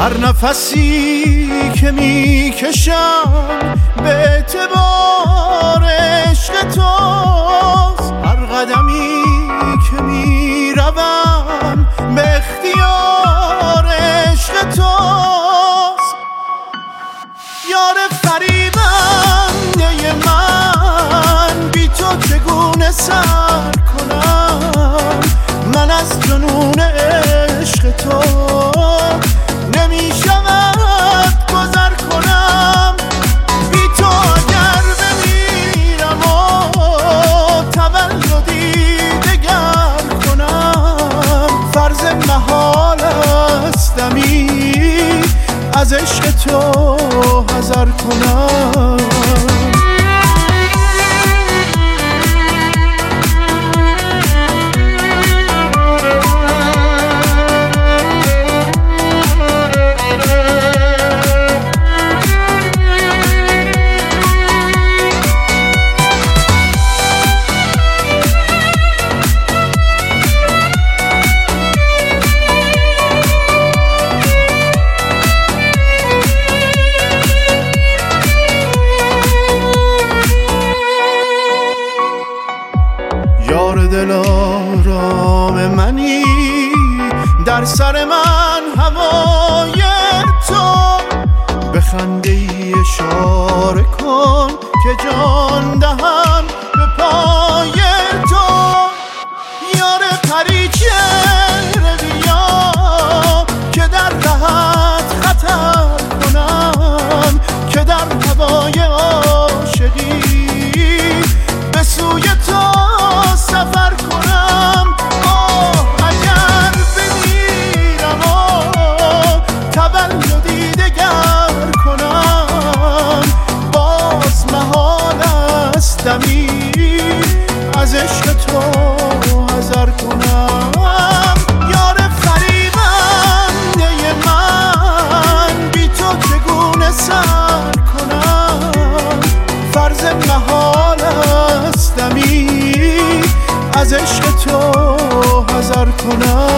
هر نفسی که میکشم به اعتبار عشق توست، هر قدمی که میروم به اختیار عشق توست. یار فریبنده من، بی تو چگونه سر کنم؟ من از جنون عشق تو نمیشود گذر کنم. بی تو اگر بمیرم و تولدی دگر کنم، فرض محال استمی از عشق تو حذر کنم. یار دلارام منی، در سر من هوای تو، به خنده ای اشاره کن که جان دهم به پای تو. یار پری چهره بیا که در رهت خطر کنم، که در هوای عاشقی به سوی تو سفر کنم. اگر بمیرم و تولدی دگر کنم، باز محال است دمی از عشق تو حذر کنم. یار فریبنده من، بی تو چگونه سر کنم؟ فرض محال است دمی از عشق تو حذر کنم.